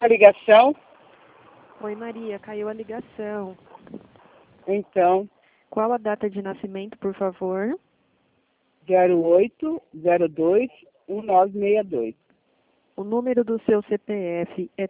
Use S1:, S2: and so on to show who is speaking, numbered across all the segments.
S1: A ligação?
S2: Oi, Maria, caiu a ligação.
S1: Então,
S2: Qual a data de nascimento, por favor?
S1: 08021962.
S2: O número do seu CPF é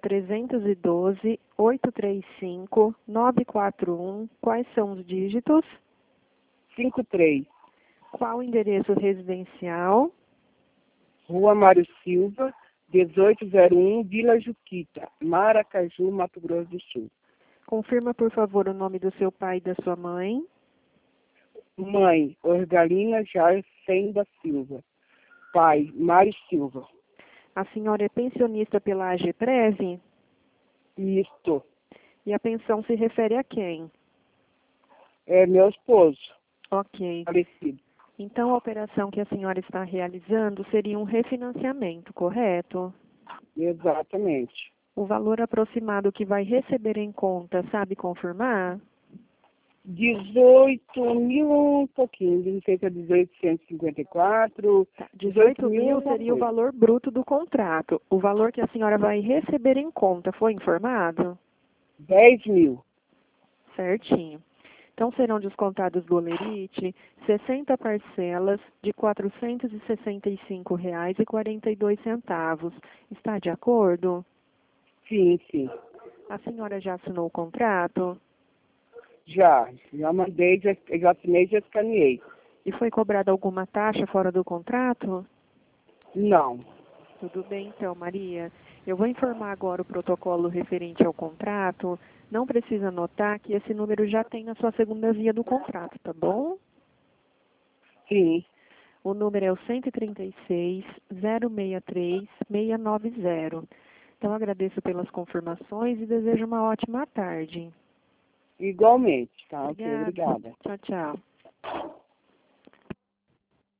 S2: 312-835-941. Quais são os dígitos?
S1: 53,
S2: Qual o endereço residencial?
S1: Rua Mário Silva, 1801, Vila Juquita, Maracaju, Mato Grosso do Sul.
S2: Confirma, por favor, o nome do seu pai e da sua mãe.
S1: Mãe, Orgalina Jarcem da Silva. Pai, Mário Silva.
S2: A senhora é pensionista pela AGPREV?
S1: Isto
S2: E a pensão se refere a quem?
S1: é meu esposo,
S2: Ok.
S1: falecido.
S2: Então, a operação que a senhora está realizando seria um refinanciamento, correto?
S1: Exatamente.
S2: O valor aproximado que vai receber em conta, sabe confirmar?
S1: 18 mil, um pouquinho, não sei se é 1854.
S2: Tá. 18 mil seria o
S1: coisa.
S2: valor bruto do contrato. O valor que a senhora vai receber em conta foi informado?
S1: 10 mil.
S2: Certinho. Então, serão descontados do Olerite 60 parcelas de R$ 465,42. Está de acordo?
S1: Sim, sim.
S2: A senhora já assinou o contrato?
S1: Já mandei, já assinei, já escaneei.
S2: E foi cobrada alguma taxa fora do contrato?
S1: Não.
S2: Tudo bem, então, Maria. Eu vou informar agora o protocolo referente ao contrato. Não precisa anotar que esse número já tem na sua segunda via do contrato, tá bom?
S1: Sim.
S2: O número é o 136-063-690. Então, agradeço pelas confirmações e desejo uma ótima tarde.
S1: Igualmente, tá? Ok,
S2: Obrigada.
S1: obrigada.
S2: Tchau, tchau.